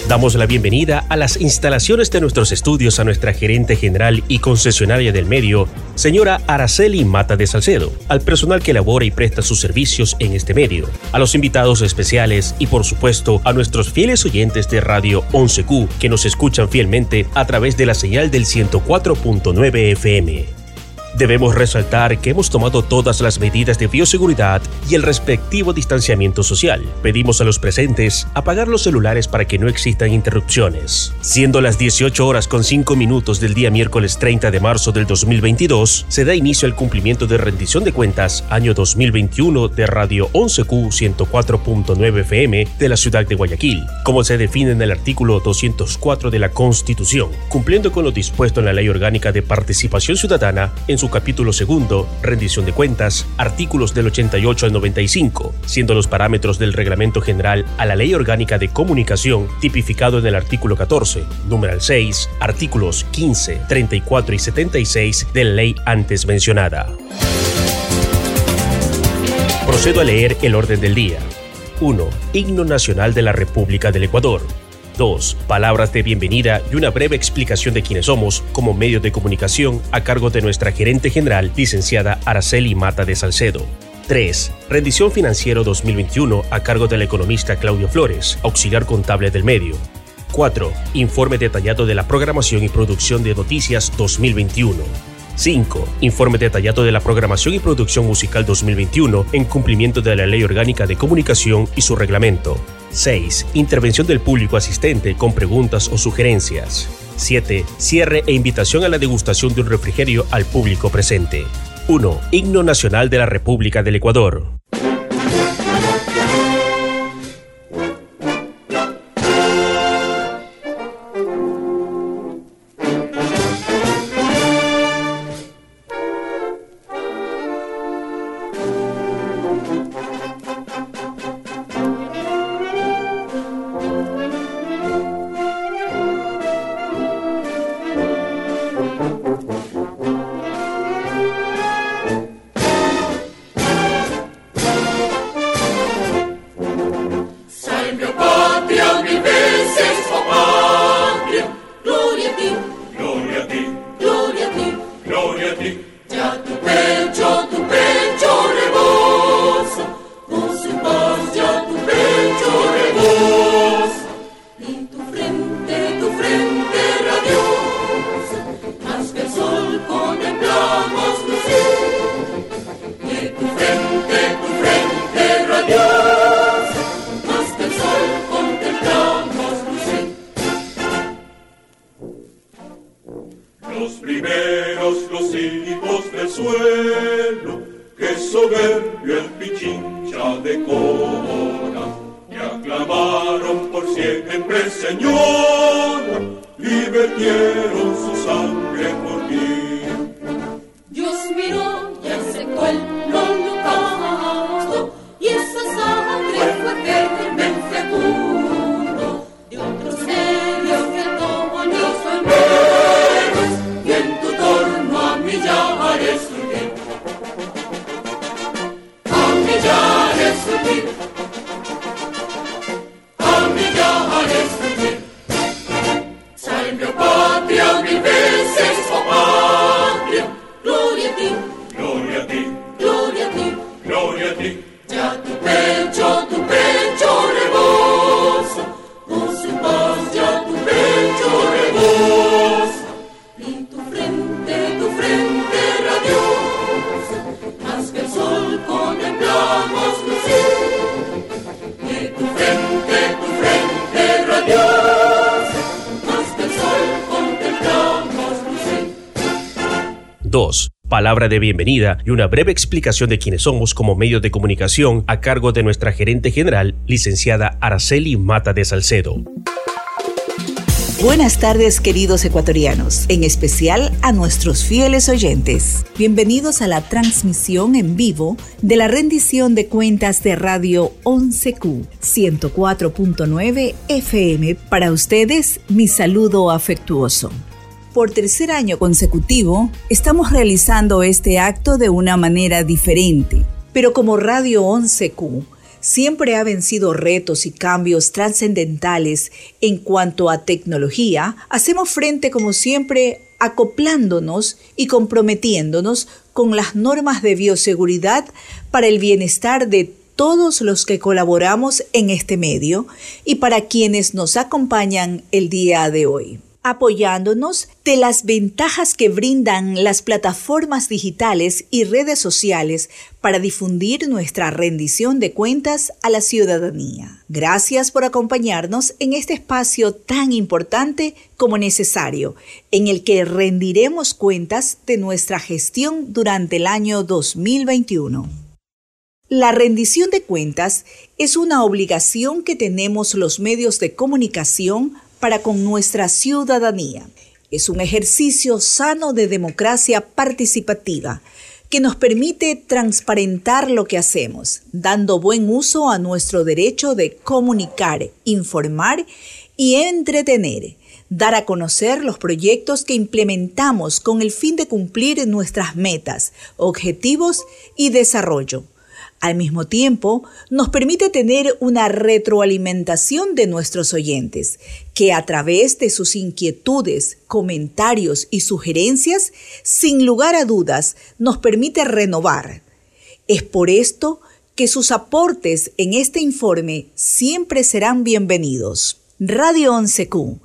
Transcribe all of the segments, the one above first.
Damos la bienvenida a las instalaciones de nuestros estudios a nuestra gerente general y concesionaria del medio, señora Araceli Mata de Salcedo, al personal que elabora y presta sus servicios en este medio, a los invitados especiales y por supuesto a nuestros fieles oyentes de Radio 11Q que nos escuchan fielmente a través de la señal del 104.9 FM. Debemos resaltar que hemos tomado todas las medidas de bioseguridad y el respectivo distanciamiento social. Pedimos a los presentes apagar los celulares para que no existan interrupciones. Siendo las 18:05 del día miércoles 30 de marzo del 2022, se da inicio al cumplimiento de rendición de cuentas año 2021 de Radio 11Q 104.9 FM de la ciudad de Guayaquil, como se define en el artículo 204 de la Constitución, cumpliendo con lo dispuesto en la Ley Orgánica de Participación Ciudadana en su capítulo segundo, rendición de cuentas, artículos del 88 al 95, siendo los parámetros del Reglamento General a la Ley Orgánica de Comunicación tipificado en el artículo 14, numeral 6, artículos 15, 34 y 76 de la ley antes mencionada. Procedo a leer el orden del día. 1. Himno Nacional de la República del Ecuador. 2. Palabras de bienvenida y una breve explicación de quiénes somos como medios de comunicación a cargo de nuestra gerente general, licenciada Araceli Mata de Salcedo. 3. Rendición financiero 2021 a cargo del economista Claudio Flores, auxiliar contable del medio. 4. Informe detallado de la programación y producción de noticias 2021. 5. Informe detallado de la programación y producción musical 2021 en cumplimiento de la Ley Orgánica de Comunicación y su reglamento. 6. Intervención del público asistente con preguntas o sugerencias. 7. Cierre e invitación a la degustación de un refrigerio al público presente. 1. Himno Nacional de la República del Ecuador. Palabra de bienvenida y una breve explicación de quiénes somos como medios de comunicación a cargo de nuestra gerente general, licenciada Araceli Mata de Salcedo. Buenas tardes, queridos ecuatorianos, en especial a nuestros fieles oyentes. Bienvenidos a la transmisión en vivo de la rendición de cuentas de Radio 11Q 104.9 FM. Para ustedes, mi saludo afectuoso. Por tercer año consecutivo, estamos realizando este acto de una manera diferente, pero como Radio 11Q siempre ha vencido retos y cambios trascendentales en cuanto a tecnología, hacemos frente como siempre acoplándonos y comprometiéndonos con las normas de bioseguridad para el bienestar de todos los que colaboramos en este medio y para quienes nos acompañan el día de hoy, apoyándonos de las ventajas que brindan las plataformas digitales y redes sociales para difundir nuestra rendición de cuentas a la ciudadanía. Gracias por acompañarnos en este espacio tan importante como necesario, en el que rendiremos cuentas de nuestra gestión durante el año 2021. La rendición de cuentas es una obligación que tenemos los medios de comunicación para con nuestra ciudadanía. Es un ejercicio sano de democracia participativa que nos permite transparentar lo que hacemos, dando buen uso a nuestro derecho de comunicar, informar y entretener, dar a conocer los proyectos que implementamos con el fin de cumplir nuestras metas, objetivos y desarrollo. Al mismo tiempo, nos permite tener una retroalimentación de nuestros oyentes, que a través de sus inquietudes, comentarios y sugerencias, sin lugar a dudas, nos permite renovar. Es por esto que sus aportes en este informe siempre serán bienvenidos. Radio 11Q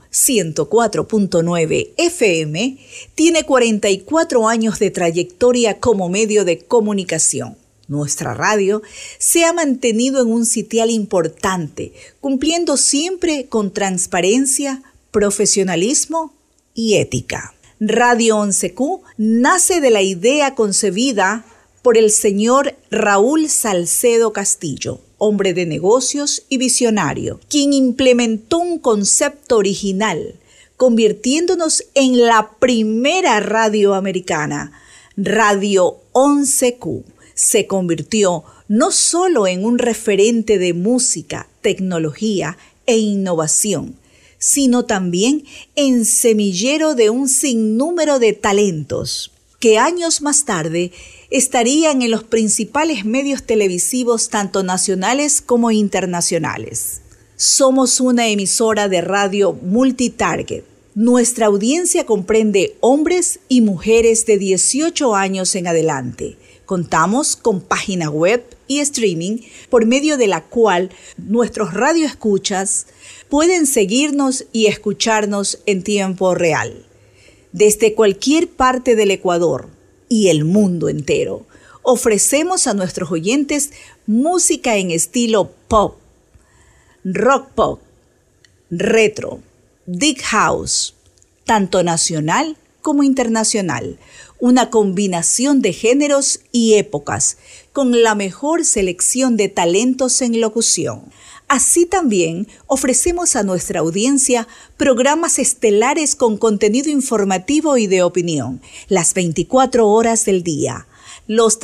104.9 FM tiene 44 años de trayectoria como medio de comunicación. Nuestra radio se ha mantenido en un sitial importante, cumpliendo siempre con transparencia, profesionalismo y ética. Radio 11Q nace de la idea concebida por el señor Raúl Salcedo Castillo, hombre de negocios y visionario, quien implementó un concepto original, convirtiéndonos en la primera radio americana. Radio 11Q se convirtió no solo en un referente de música, tecnología e innovación, sino también en semillero de un sinnúmero de talentos que años más tarde estarían en los principales medios televisivos tanto nacionales como internacionales. Somos una emisora de radio multitarget. Nuestra audiencia comprende hombres y mujeres de 18 años en adelante. Contamos con página web y streaming por medio de la cual nuestros radioescuchas pueden seguirnos y escucharnos en tiempo real. Desde cualquier parte del Ecuador y el mundo entero, ofrecemos a nuestros oyentes música en estilo pop, rock pop, retro, deep house, tanto nacional como internacional, una combinación de géneros y épocas, con la mejor selección de talentos en locución. Así también ofrecemos a nuestra audiencia programas estelares con contenido informativo y de opinión, las 24 horas del día, los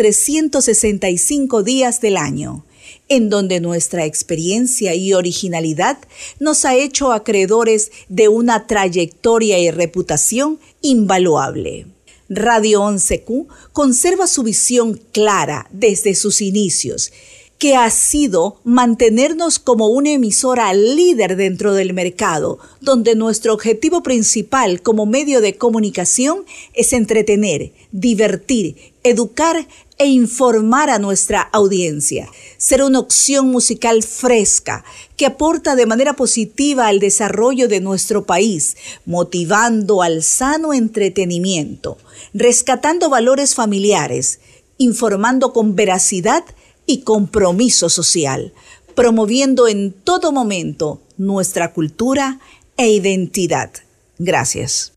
365 días del año, en donde nuestra experiencia y originalidad nos ha hecho acreedores de una trayectoria y reputación invaluable. Radio 11Q conserva su visión clara desde sus inicios, que ha sido mantenernos como una emisora líder dentro del mercado, donde nuestro objetivo principal como medio de comunicación es entretener, divertir, educar e informar a nuestra audiencia. Ser una opción musical fresca que aporta de manera positiva al desarrollo de nuestro país, motivando al sano entretenimiento, rescatando valores familiares, informando con veracidad y compromiso social, promoviendo en todo momento nuestra cultura e identidad. Gracias.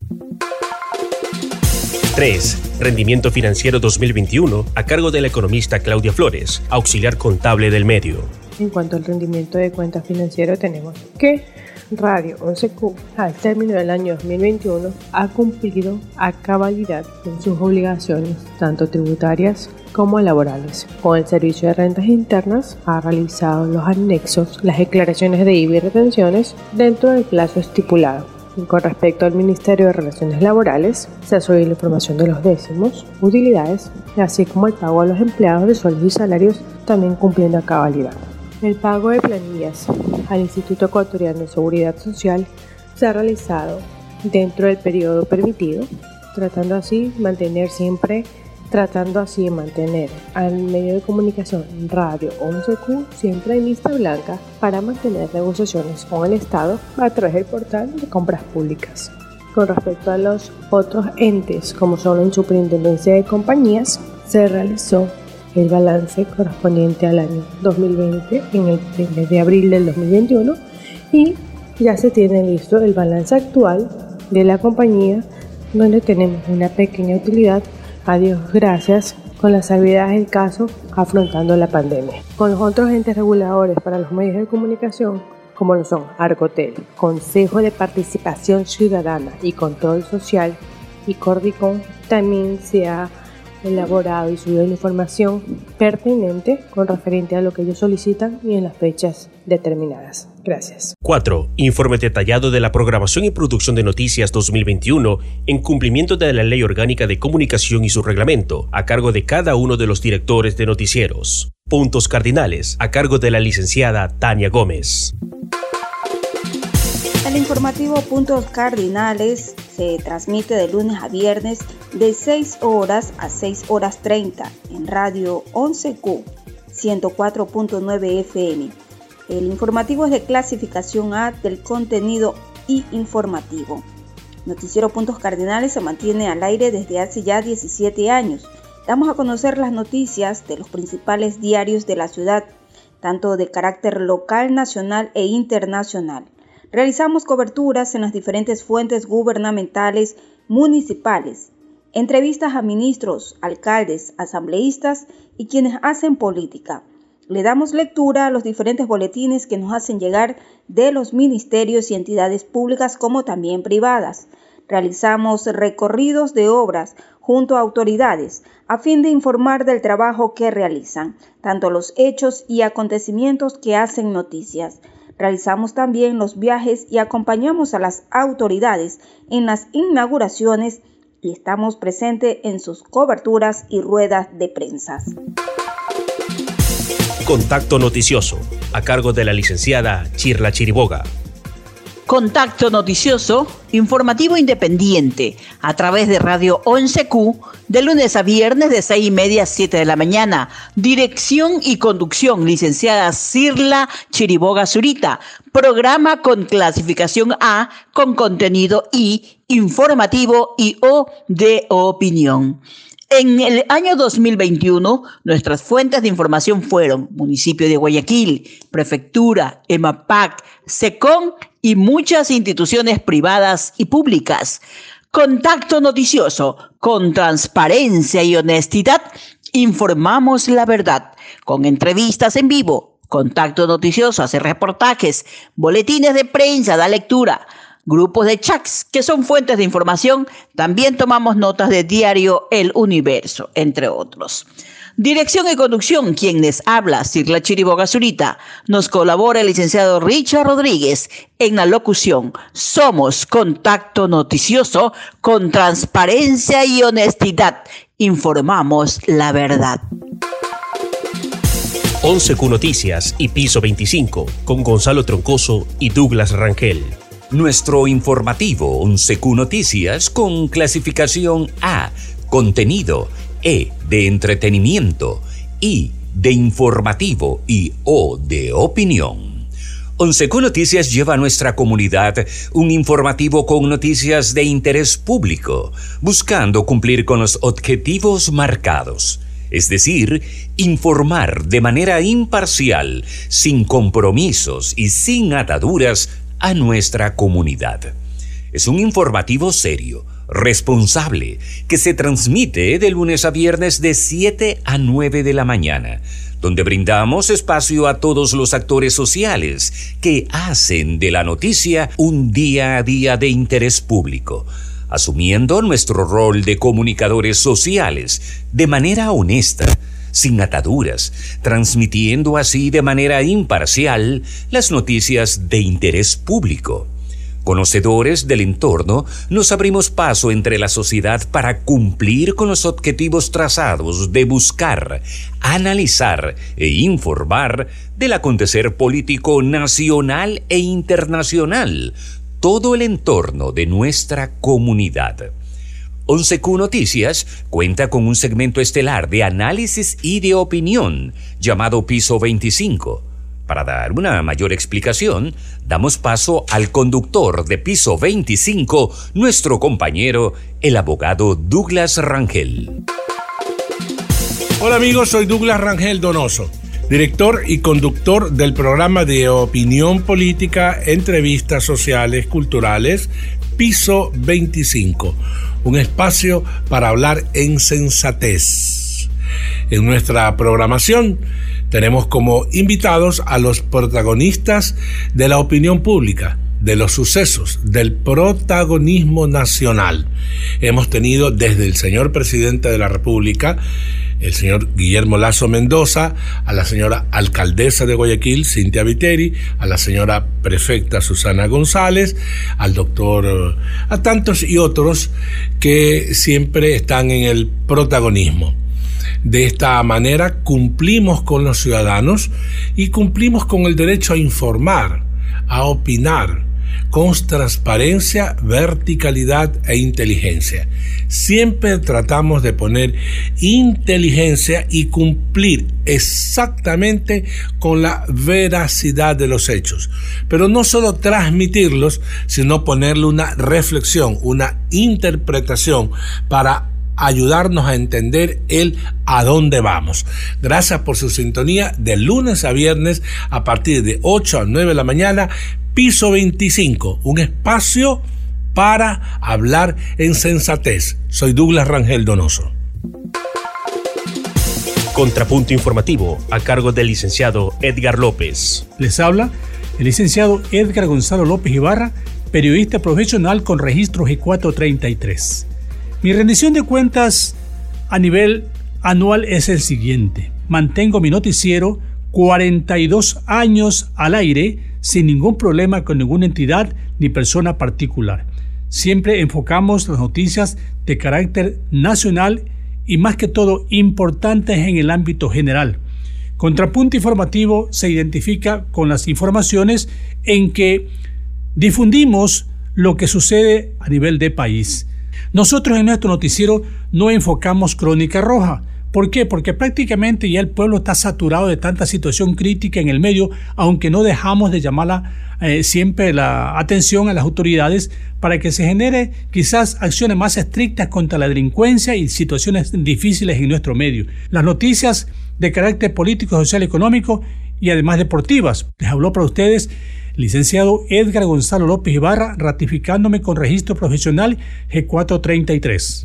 3. Rendimiento financiero 2021 a cargo de la economista Claudia Flores, auxiliar contable del medio. En cuanto al rendimiento de cuenta financiero, tenemos que Radio 11Q al término del año 2021 ha cumplido a cabalidad con sus obligaciones, tanto tributarias como laborales. Con el Servicio de Rentas Internas ha realizado los anexos, las declaraciones de IVA y retenciones dentro del plazo estipulado. Y con respecto al Ministerio de Relaciones Laborales, se ha subido la información de los décimos, utilidades, así como el pago a los empleados de sueldos y salarios, también cumpliendo a cabalidad. El pago de planillas al Instituto Ecuatoriano de Seguridad Social se ha realizado dentro del periodo permitido, tratando así de mantener al medio de comunicación Radio 11Q siempre en lista blanca para mantener negociaciones con el Estado a través del portal de compras públicas. Con respecto a los otros entes, como son la Superintendencia de Compañías, se realizó el balance correspondiente al año 2020 en el mes de abril del 2021 y ya se tiene listo el balance actual de la compañía, donde tenemos una pequeña utilidad, a Dios gracias, con la salvedad del caso afrontando la pandemia. Con los otros entes reguladores para los medios de comunicación, como lo son Argotel, Consejo de Participación Ciudadana y Control Social y Cordicom, también se ha elaborado y subido la información pertinente con referente a lo que ellos solicitan y en las fechas determinadas. Gracias. 4. Informe detallado de la programación y producción de noticias 2021 en cumplimiento de la Ley Orgánica de Comunicación y su reglamento, a cargo de cada uno de los directores de noticieros. Puntos cardinales, a cargo de la licenciada Tania Gómez. El informativo Puntos Cardinales se transmite de lunes a viernes de 6 horas a 6 horas 30 en Radio 11Q 104.9 FM. El informativo es de clasificación A del contenido y informativo. Noticiero Puntos Cardinales se mantiene al aire desde hace ya 17 años. Damos a conocer las noticias de los principales diarios de la ciudad, tanto de carácter local, nacional e internacional. Realizamos coberturas en las diferentes fuentes gubernamentales, municipales, entrevistas a ministros, alcaldes, asambleístas y quienes hacen política. Le damos lectura a los diferentes boletines que nos hacen llegar de los ministerios y entidades públicas como también privadas. Realizamos recorridos de obras junto a autoridades a fin de informar del trabajo que realizan, tanto los hechos y acontecimientos que hacen noticias. Realizamos también los viajes y acompañamos a las autoridades en las inauguraciones y estamos presentes en sus coberturas y ruedas de prensa. Contacto noticioso, a cargo de la licenciada Chirla Chiriboga. Contacto noticioso, informativo independiente, a través de Radio 11Q, de lunes a viernes de 6:30 a 7 de la mañana. Dirección y conducción, licenciada Chirla Chiriboga Zurita. Programa con clasificación A, con contenido I, informativo y O de opinión. En el año 2021, nuestras fuentes de información fueron Municipio de Guayaquil, Prefectura, EMAPAC, SECON y muchas instituciones privadas y públicas. Contacto noticioso, con transparencia y honestidad, informamos la verdad, con entrevistas en vivo. Contacto noticioso hace reportajes, boletines de prensa, da lectura. Grupos de chats que son fuentes de información, también tomamos notas de diario El Universo, entre otros. Dirección y conducción, quien les habla, Chirla Chiriboga Zurita. Nos colabora el licenciado Richard Rodríguez en la locución. Somos Contacto Noticioso con transparencia y honestidad. Informamos la verdad. 11Q Noticias y Piso 25 con Gonzalo Troncoso y Douglas Rangel. Nuestro informativo 11Q Noticias con clasificación A, contenido, E de entretenimiento, I de informativo y O de opinión. 11Q Noticias lleva a nuestra comunidad un informativo con noticias de interés público, buscando cumplir con los objetivos marcados. Es decir, informar de manera imparcial, sin compromisos y sin ataduras a nuestra comunidad. Es un informativo serio, responsable, que se transmite de lunes a viernes de 7 a 9 de la mañana, donde brindamos espacio a todos los actores sociales que hacen de la noticia un día a día de interés público, asumiendo nuestro rol de comunicadores sociales de manera honesta, sin ataduras, transmitiendo así de manera imparcial las noticias de interés público. Conocedores del entorno, nos abrimos paso entre la sociedad para cumplir con los objetivos trazados de buscar, analizar e informar del acontecer político nacional e internacional, todo el entorno de nuestra comunidad. 11Q Noticias cuenta con un segmento estelar de análisis y de opinión llamado Piso 25. Para dar una mayor explicación, damos paso al conductor de Piso 25, nuestro compañero, el abogado Douglas Rangel. Hola amigos, soy Douglas Rangel Donoso, director y conductor del programa de opinión política, entrevistas sociales, culturales, Piso 25, un espacio para hablar en sensatez. En nuestra programación tenemos como invitados a los protagonistas de la opinión pública, de los sucesos, del protagonismo nacional. Hemos tenido desde el señor presidente de la República, el señor Guillermo Lasso Mendoza, a la señora alcaldesa de Guayaquil, Cintia Viteri, a la señora prefecta Susana González, al doctor, a tantos y otros que siempre están en el protagonismo. De esta manera cumplimos con los ciudadanos y cumplimos con el derecho a informar, a opinar, con transparencia, verticalidad e inteligencia. Siempre tratamos de poner inteligencia y cumplir exactamente con la veracidad de los hechos. Pero no solo transmitirlos, sino ponerle una reflexión, una interpretación para ayudarnos a entender el a dónde vamos. Gracias por su sintonía de lunes a viernes a partir de 8 a 9 de la mañana, Piso 25, un espacio para hablar en sensatez. Soy Douglas Rangel Donoso. Contrapunto informativo a cargo del licenciado Edgar López. Les habla el licenciado Edgar Gonzalo López Ibarra, periodista profesional con registro G433. Mi rendición de cuentas a nivel anual es el siguiente. Mantengo mi noticiero 42 años al aire sin ningún problema con ninguna entidad ni persona particular. Siempre enfocamos las noticias de carácter nacional y más que todo importantes en el ámbito general. Contrapunto informativo se identifica con las informaciones en que difundimos lo que sucede a nivel de país. Nosotros en nuestro noticiero no enfocamos crónica roja. ¿Por qué? Porque prácticamente ya el pueblo está saturado de tanta situación crítica en el medio, aunque no dejamos de llamar siempre la atención a las autoridades para que se genere quizás acciones más estrictas contra la delincuencia y situaciones difíciles en nuestro medio. Las noticias de carácter político, social, económico y además deportivas. Les habló para ustedes licenciado Edgar Gonzalo López Ibarra, ratificándome con registro profesional G433.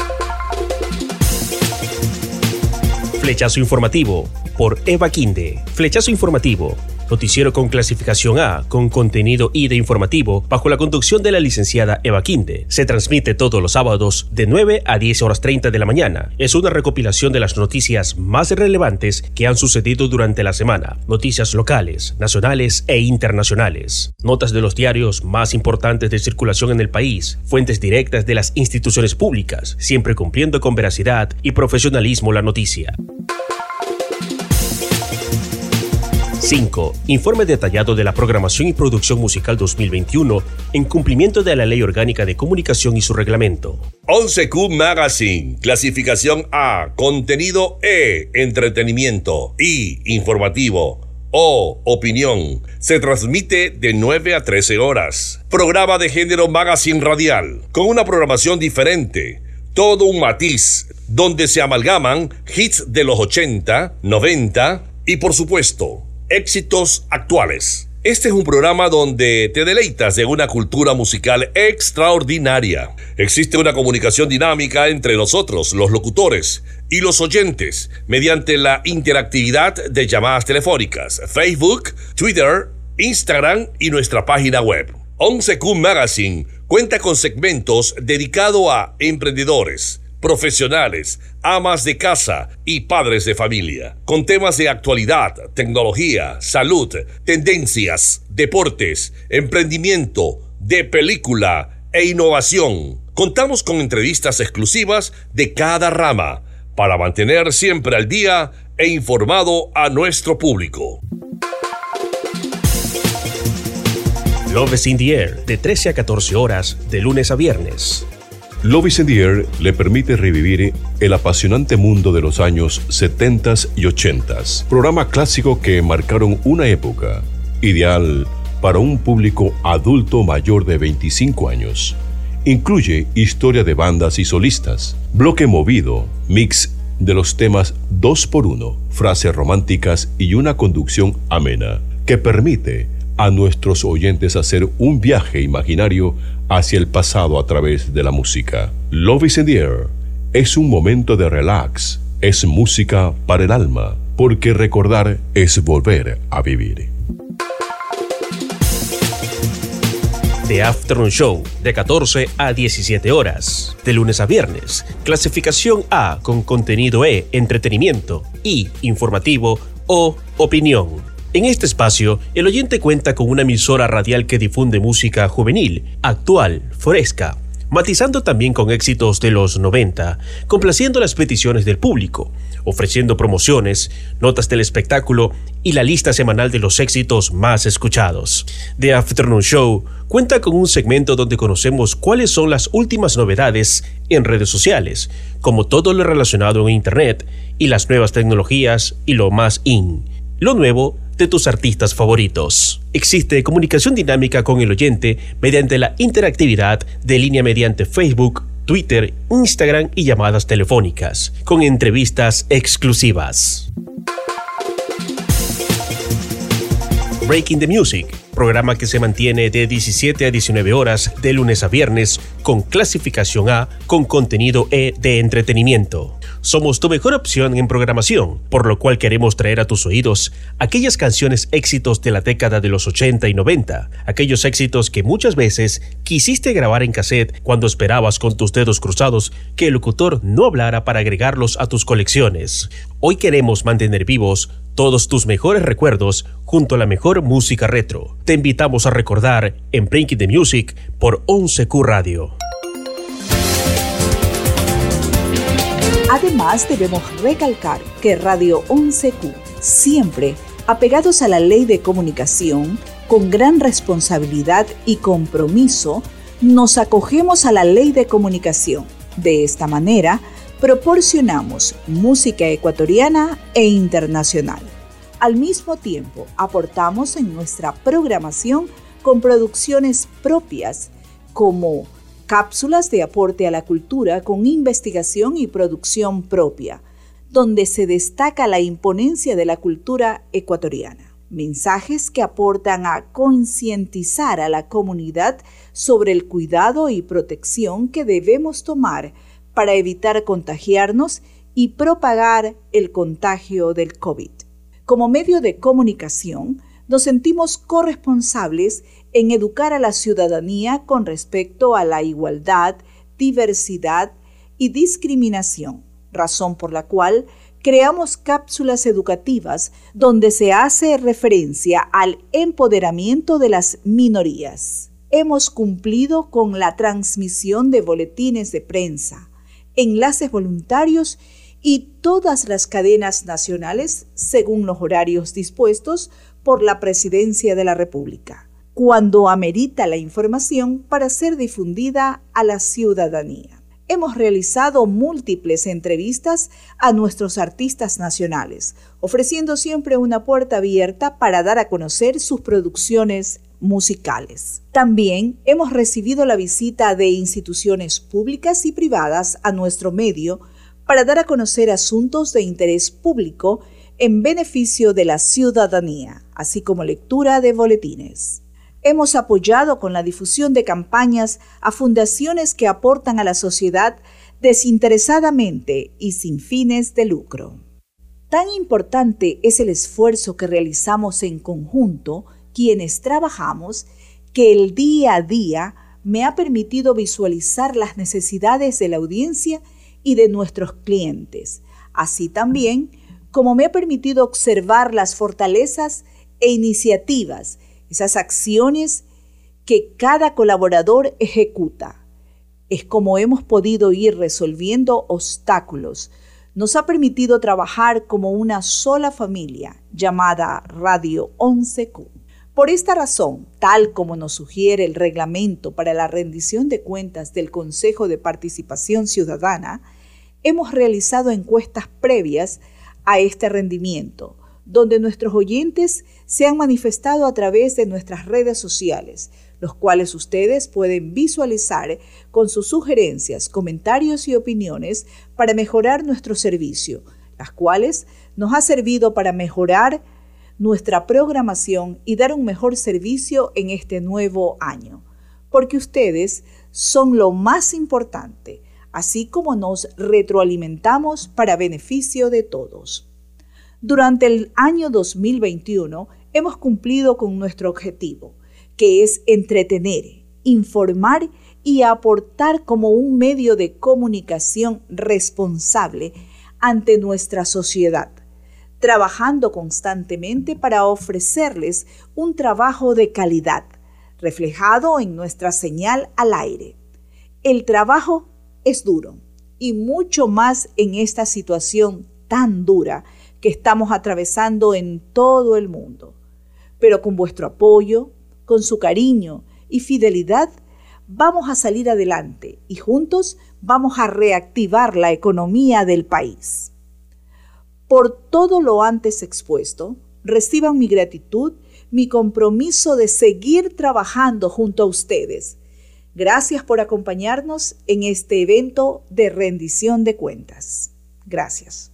Flechazo informativo por Eva Quinde. Flechazo informativo, noticiero con clasificación A, con contenido I de informativo, bajo la conducción de la licenciada Eva Quinde. Se transmite todos los sábados de 9 a 10 horas 30 de la mañana. Es una recopilación de las noticias más relevantes que han sucedido durante la semana. Noticias locales, nacionales e internacionales. Notas de los diarios más importantes de circulación en el país. Fuentes directas de las instituciones públicas, siempre cumpliendo con veracidad y profesionalismo la noticia. 5. Informe detallado de la programación y producción musical 2021 en cumplimiento de la Ley Orgánica de Comunicación y su reglamento. 11Q Magazine, clasificación A, contenido E, entretenimiento, I, informativo, O, opinión. Se transmite de 9 a 13 horas. Programa de género magazine radial, con una programación diferente, todo un matiz, donde se amalgaman hits de los 80, 90 y por supuesto, éxitos actuales. Este es un programa donde te deleitas de una cultura musical extraordinaria. Existe una comunicación dinámica entre nosotros, los locutores, y los oyentes, mediante la interactividad de llamadas telefónicas, Facebook, Twitter, Instagram y nuestra página web. 11Q Magazine cuenta con segmentos dedicados a emprendedores, profesionales, amas de casa y padres de familia, con temas de actualidad, tecnología, salud, tendencias, deportes, emprendimiento, de película e innovación. Contamos con entrevistas exclusivas de cada rama para mantener siempre al día e informado a nuestro público. Love is in the Air, de 13 a 14 horas, de lunes a viernes. Love is in the Air le permite revivir el apasionante mundo de los años 70s y 80s. Programa clásico que marcaron una época, ideal para un público adulto mayor de 25 años. Incluye historia de bandas y solistas, bloque movido, mix de los temas 2x1, frases románticas y una conducción amena, que permite a nuestros oyentes hacer un viaje imaginario hacia el pasado a través de la música. Love is in the Air es un momento de relax, es música para el alma, porque recordar es volver a vivir. The Afternoon Show, de 14 a 17 horas, de lunes a viernes. Clasificación A, con contenido E, entretenimiento, y informativo o opinión. En este espacio, el oyente cuenta con una emisora radial que difunde música juvenil, actual, fresca, matizando también con éxitos de los 90, complaciendo las peticiones del público, ofreciendo promociones, notas del espectáculo y la lista semanal de los éxitos más escuchados. The Afternoon Show cuenta con un segmento donde conocemos cuáles son las últimas novedades en redes sociales, como todo lo relacionado en Internet y las nuevas tecnologías y lo más lo nuevo de tus artistas favoritos. Existe comunicación dinámica con el oyente mediante la interactividad de línea mediante Facebook, Twitter, Instagram y llamadas telefónicas, con entrevistas exclusivas. Breaking the Music, programa que se mantiene de 17 a 19 horas de lunes a viernes con clasificación A, con contenido E de entretenimiento. Somos tu mejor opción en programación, por lo cual queremos traer a tus oídos aquellas canciones éxitos de la década de los 80 y 90, aquellos éxitos que muchas veces quisiste grabar en cassette cuando esperabas con tus dedos cruzados que el locutor no hablara para agregarlos a tus colecciones. Hoy queremos mantener vivos todos tus mejores recuerdos junto a la mejor música retro. Te invitamos a recordar en Breaking the Music por 11Q Radio. Además, debemos recalcar que Radio 11Q, siempre apegados a la ley de comunicación, con gran responsabilidad y compromiso, nos acogemos a la ley de comunicación. De esta manera, proporcionamos música ecuatoriana e internacional. Al mismo tiempo, aportamos en nuestra programación con producciones propias como cápsulas de aporte a la cultura con investigación y producción propia, donde se destaca la imponencia de la cultura ecuatoriana. Mensajes que aportan a concientizar a la comunidad sobre el cuidado y protección que debemos tomar para evitar contagiarnos y propagar el contagio del COVID. Como medio de comunicación, nos sentimos corresponsables en educar a la ciudadanía con respecto a la igualdad, diversidad y discriminación, razón por la cual creamos cápsulas educativas donde se hace referencia al empoderamiento de las minorías. Hemos cumplido con la transmisión de boletines de prensa, enlaces voluntarios y todas las cadenas nacionales según los horarios dispuestos por la Presidencia de la República, cuando amerita la información para ser difundida a la ciudadanía. Hemos realizado múltiples entrevistas a nuestros artistas nacionales, ofreciendo siempre una puerta abierta para dar a conocer sus producciones musicales. También hemos recibido la visita de instituciones públicas y privadas a nuestro medio para dar a conocer asuntos de interés público en beneficio de la ciudadanía, así como lectura de boletines. Hemos apoyado con la difusión de campañas a fundaciones que aportan a la sociedad desinteresadamente y sin fines de lucro. Tan importante es el esfuerzo que realizamos en conjunto, quienes trabajamos, que el día a día me ha permitido visualizar las necesidades de la audiencia y de nuestros clientes, así también como me ha permitido observar las fortalezas e iniciativas, esas acciones que cada colaborador ejecuta. Es como hemos podido ir resolviendo obstáculos. Nos ha permitido trabajar como una sola familia llamada Radio 11Q. Por esta razón, tal como nos sugiere el reglamento para la rendición de cuentas del Consejo de Participación Ciudadana, hemos realizado encuestas previas a este rendimiento, donde nuestros oyentes se han manifestado a través de nuestras redes sociales, los cuales ustedes pueden visualizar con sus sugerencias, comentarios y opiniones para mejorar nuestro servicio, las cuales nos ha servido para mejorar nuestra programación y dar un mejor servicio en este nuevo año, porque ustedes son lo más importante, así como nos retroalimentamos para beneficio de todos. Durante el año 2021 hemos cumplido con nuestro objetivo, que es entretener, informar y aportar como un medio de comunicación responsable ante nuestra sociedad, trabajando constantemente para ofrecerles un trabajo de calidad, reflejado en nuestra señal al aire. El trabajo es duro, y mucho más en esta situación tan dura que estamos atravesando en todo el mundo. Pero con vuestro apoyo, con su cariño y fidelidad, vamos a salir adelante y juntos vamos a reactivar la economía del país. Por todo lo antes expuesto, reciban mi gratitud, mi compromiso de seguir trabajando junto a ustedes. Gracias por acompañarnos en este evento de rendición de cuentas. Gracias.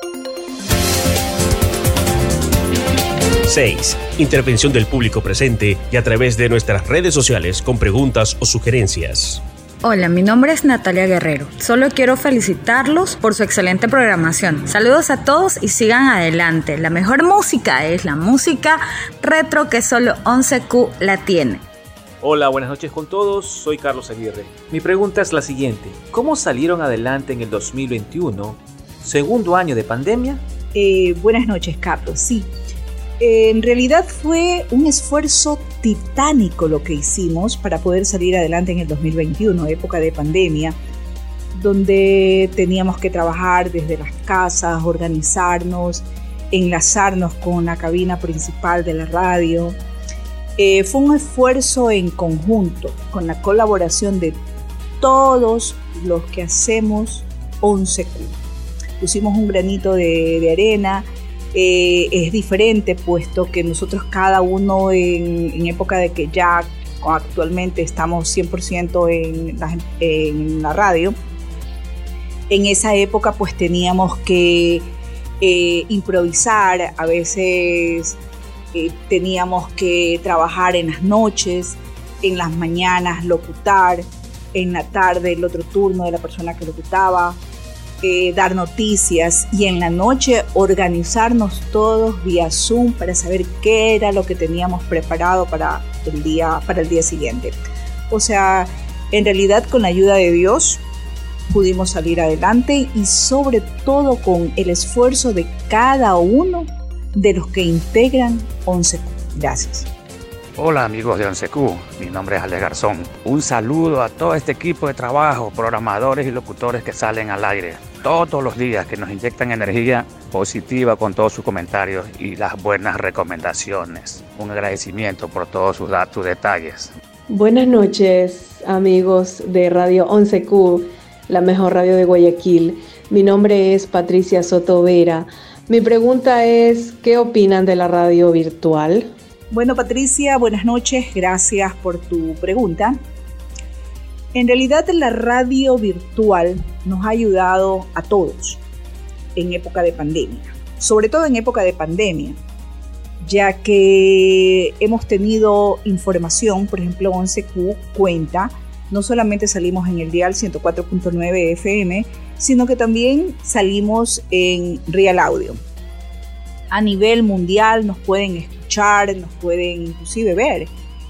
6. Intervención del público presente y a través de nuestras redes sociales con preguntas o sugerencias. Hola, mi nombre es Natalia Guerrero. Solo quiero felicitarlos por su excelente programación. Saludos a todos y sigan adelante. La mejor música es la música retro que solo 11Q la tiene. Hola, buenas noches con todos. Soy Carlos Aguirre. Mi pregunta es la siguiente. ¿Cómo salieron adelante en el 2021, segundo año de pandemia? Buenas noches, Carlos. Sí. En realidad fue un esfuerzo titánico lo que hicimos para poder salir adelante en el 2021, época de pandemia, donde teníamos que trabajar desde las casas, organizarnos, enlazarnos con la cabina principal de la radio. Fue un esfuerzo en conjunto, con la colaboración de todos los que hacemos 11Q. Pusimos un granito de arena. Es diferente puesto que nosotros cada uno en época de que ya actualmente estamos 100% en la radio, en esa época pues teníamos que improvisar, a veces teníamos que trabajar en las noches, en las mañanas locutar, en la tarde el otro turno de la persona que locutaba, dar noticias y en la noche organizarnos todos vía Zoom para saber qué era lo que teníamos preparado para el día siguiente. O sea, en realidad con la ayuda de Dios pudimos salir adelante y sobre todo con el esfuerzo de cada uno de los que integran 11Q. Gracias. Hola amigos de 11Q, mi nombre es Alex Garzón. Un saludo a todo este equipo de trabajo, programadores y locutores que salen al aire todos los días, que nos inyectan energía positiva con todos sus comentarios y las buenas recomendaciones. Un agradecimiento por todos sus datos, detalles. Buenas noches amigos de Radio 11Q, la mejor radio de Guayaquil. Mi nombre es Patricia Soto Vera. Mi pregunta es, ¿qué opinan de la radio virtual? Bueno, Patricia, buenas noches, gracias por tu pregunta. En realidad la radio virtual nos ha ayudado a todos en época de pandemia, sobre todo en época de pandemia, ya que hemos tenido información, por ejemplo 11Q cuenta, no solamente salimos en el dial 104.9 FM, sino que también salimos en Real Audio. A nivel mundial nos pueden escuchar, nos pueden inclusive ver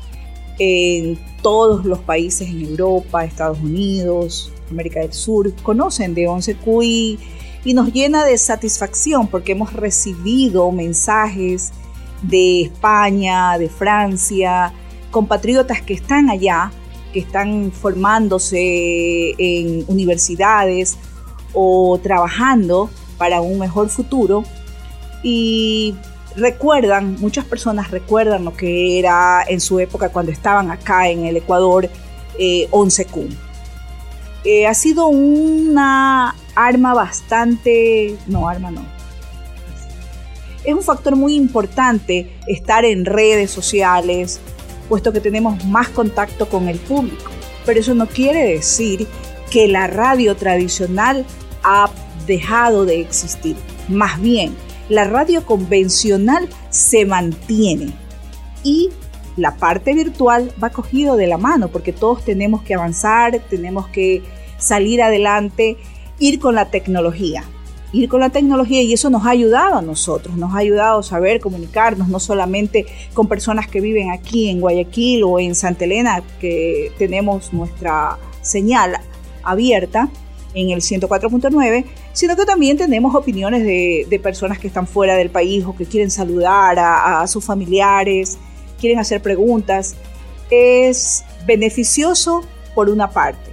en todos los países en Europa, Estados Unidos, América del Sur, conocen de 11Q y nos llena de satisfacción porque hemos recibido mensajes de España, de Francia, compatriotas que están allá, que están formándose en universidades o trabajando para un mejor futuro, y muchas personas recuerdan lo que era en su época cuando estaban acá en el Ecuador 11Q. Ha sido una es un factor muy importante estar en redes sociales, puesto que tenemos más contacto con el público. Pero eso no quiere decir que la radio tradicional ha dejado de existir. Más bien, la radio convencional se mantiene y la parte virtual va cogido de la mano, porque todos tenemos que avanzar, tenemos que salir adelante, ir con la tecnología, y eso nos ha ayudado a nosotros, nos ha ayudado a saber comunicarnos, no solamente con personas que viven aquí en Guayaquil o en Santa Elena, que tenemos nuestra señal abierta en el 104.9, sino que también tenemos opiniones de personas que están fuera del país o que quieren saludar a sus familiares, quieren hacer preguntas. Es beneficioso por una parte,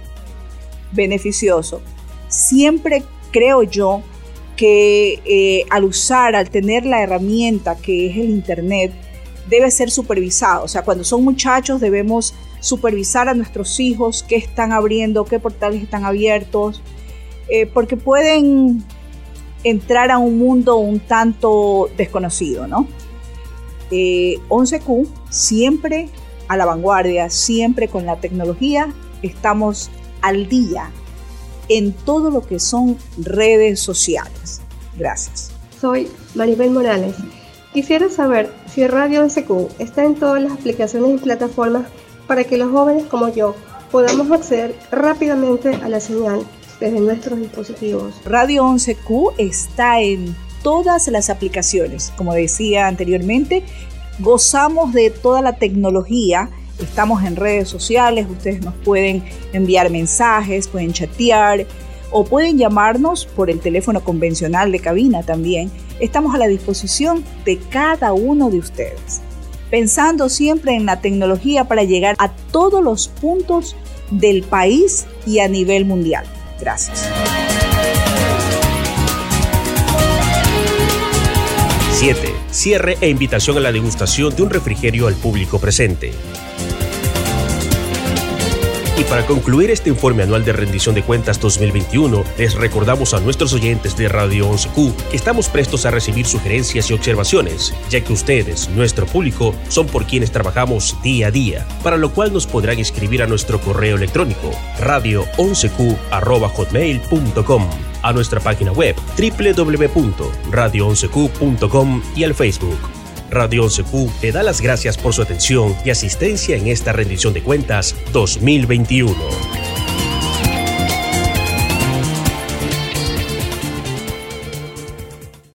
Siempre creo yo que al tener la herramienta que es el Internet, debe ser supervisado. O sea, cuando son muchachos debemos supervisar a nuestros hijos qué están abriendo, qué portales están abiertos, porque pueden entrar a un mundo un tanto desconocido, ¿no? 11Q, siempre a la vanguardia, siempre con la tecnología, estamos al día en todo lo que son redes sociales. Gracias. Soy Maribel Morales. Quisiera saber si Radio 11Q está en todas las aplicaciones y plataformas para que los jóvenes como yo podamos acceder rápidamente a la señal desde nuestros dispositivos. Radio 11Q está en todas las aplicaciones. Como decía anteriormente, gozamos de toda la tecnología. Estamos en redes sociales, ustedes nos pueden enviar mensajes, pueden chatear o pueden llamarnos por el teléfono convencional de cabina también. Estamos a la disposición de cada uno de ustedes, pensando siempre en la tecnología para llegar a todos los puntos del país y a nivel mundial. Gracias. 7. Cierre e invitación a la degustación de un refrigerio al público presente. Y para concluir este informe anual de rendición de cuentas 2021, les recordamos a nuestros oyentes de Radio 11Q que estamos prestos a recibir sugerencias y observaciones, ya que ustedes, nuestro público, son por quienes trabajamos día a día, para lo cual nos podrán escribir a nuestro correo electrónico radio11q@hotmail.com, a nuestra página web www.radio11q.com y al Facebook. Radio 11Q te da las gracias por su atención y asistencia en esta rendición de cuentas 2021.